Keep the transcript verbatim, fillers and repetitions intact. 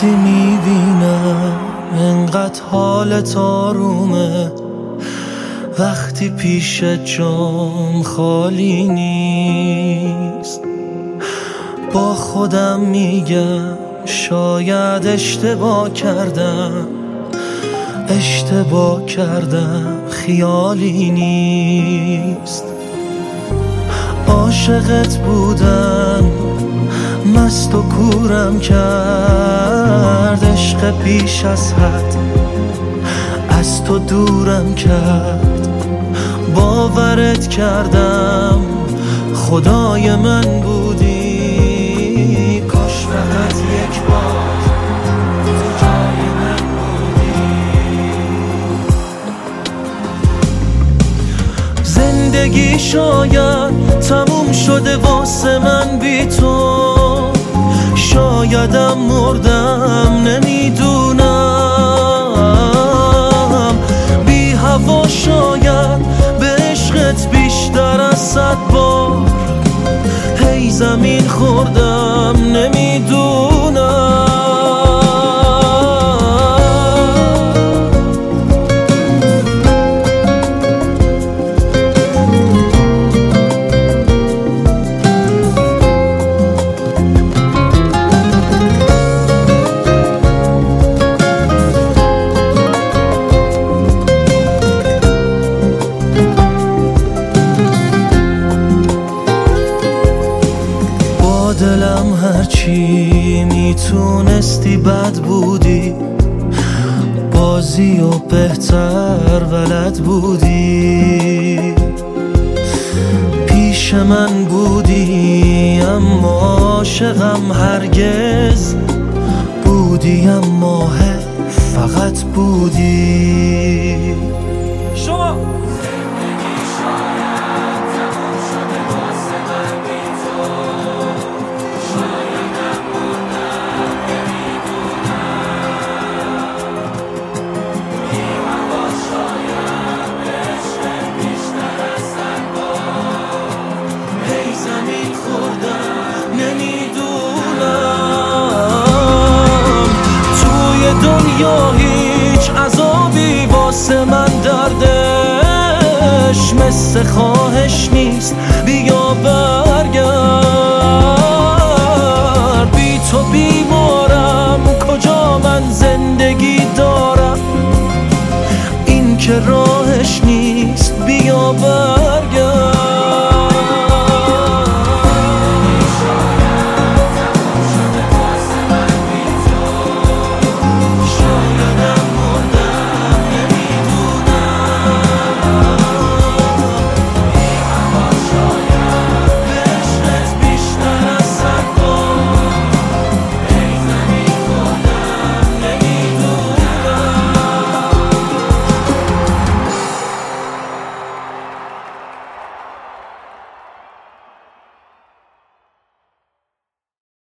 وقتی میبینم انقدر حالت آرومه، وقتی پیش جام خالی نیست، با خودم میگم شاید اشتباه کردم، اشتباه کردم خیالی نیست. عاشقت بودن مست و کورم کرد، عشق بیش از حد از تو دورم کرد. باورت کردم خدای من بودی، کاش فقط یک بار تو جای من بودی. زندگی شاید تموم شده واسه من بی تو، شایدم مردم نمیدونم. بی هوا شاید به عشقت بیشتر از صد بار هی زمین خوردم نمیدونم. دلم هرچی میتونستی بد بودی، بازی و بهتر بلد بودی. پیش من بودی اما عاشقم هرگز بودی، اما فقط بودی. شما دنیا هیچ عذابی واسه من دردش مثل خواهش نیست. بیا برگرد، بی تو بیمارم، کجا من زندگی دارم؟ این که راهش نیست. بیا برگرد.